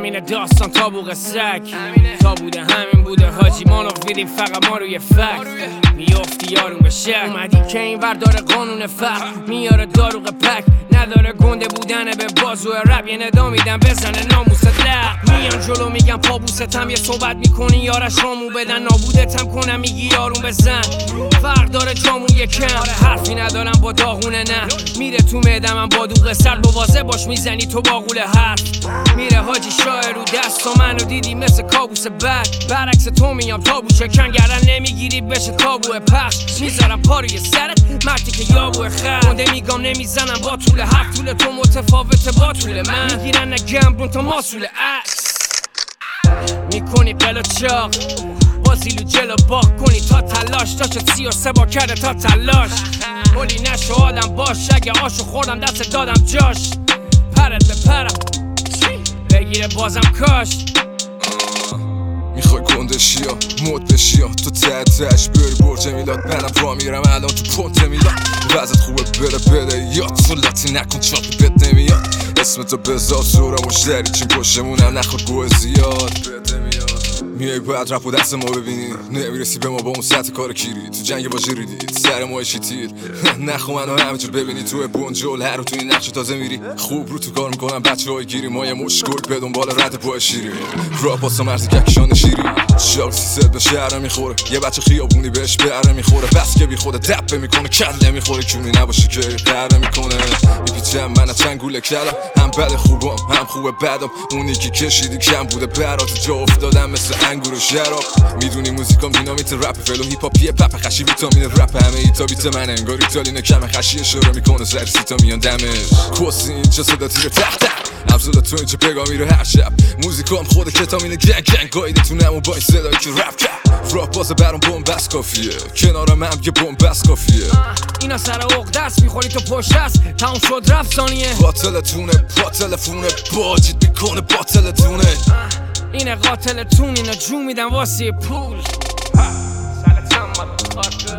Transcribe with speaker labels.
Speaker 1: همین داستان تا بوق سگ تا بوده همین بوده حاجی ما رو ویدیم فقط ما روی فکت میافتی یارون به شک اومدی که این ور داره قانون فقر میاره داروغ پک نداره گنده بودنه به بازو رب یه ندا میدن بزنه ناموست لق میان جلو میگم پابوستم یه صحبت میکنی یارش رامو بدن نابودتم کنم میگی یارون بزن فرق داره جامون یکم حرفی ندارم با داغونه نه میره تو معدم با دوغ سرد بوازه باش میزنی تو باقول حرف میره حاجی شاعر رو دست و منو دیدی مثل کابوس بد برعکس تو میام تابو چکن گردن نمیگیری بشه تابو پخش میذارم پا روی سرت مردی که یابو خر گنده میگم نمیزنم با طول حرف طول تو متفاوته با طول من میگیرن نگم تا ماسول عکس میکنی قل چاق بازیلو جلو باق کنی تا تلاش داشت 33 با کرده تا تلاش بولی نشو آدم باش اگه آشو خوردم دست دادم جاش پرت به پرم بگیره بازم کاش
Speaker 2: میخوای گندشی یا مد بشی یا تو تحتش بری برج میلاد منم را میرم الان تو پونت میلاد وضعت خوبه بده یا تو لاتی نکن چاقی بد نمیاد اسمتو بذار سورا مشتری چین پشتمونم نخور گوه زیاد میای باید رپ و دست ما ببینی نمیرسی به ما با اون سطح کار کیری تو جنگ با ریدید سر ما تیر نخو منو همینجور ببینی تو بونجول هر رو تو این نقش تازه میری خوب رو تو کار میکنم بچه های گیری ما یه مشکل به دنبال رد پای شیری راب واسه مرزی ککشان شیری شاک 300 به شهر میخوره یه بچه خیابونی بهش بره میخوره بس که بی خود دپ میکنه کله میخوره کونی نباشه که قهر میکنه میپیچم من چنگوله کلم هم بد خوبم هم خوبه بدم اونی که کشیدی کم بوده برات جا افتادم مثل انگور و شراب میدونی موزیکام دینامیت رپ فلو هیپ هاپیه پپ خشی ویتامین رپ همه ایتا بیت من انگار ایتالین کم خشی اشاره میکنه سر سیتا میان دمش کوسی اینجا صدا تیر تخت افزوده تو اینجا بگا میره هر شب موزیکام خود کتامین گنگ گایده تو نمو با این صدایی که رپ کرد راب بازه برام بومبست کافیه کنارم هم یه بومبست کافیه
Speaker 1: اینا سر عقد دست میخوری تو پشت است تموم شد رفت ثانیه
Speaker 2: باطلتونه با تلفونه باجید میکنه باطلتونه
Speaker 1: اینه قاتلتون اینا جو میدن واسه پول سرتم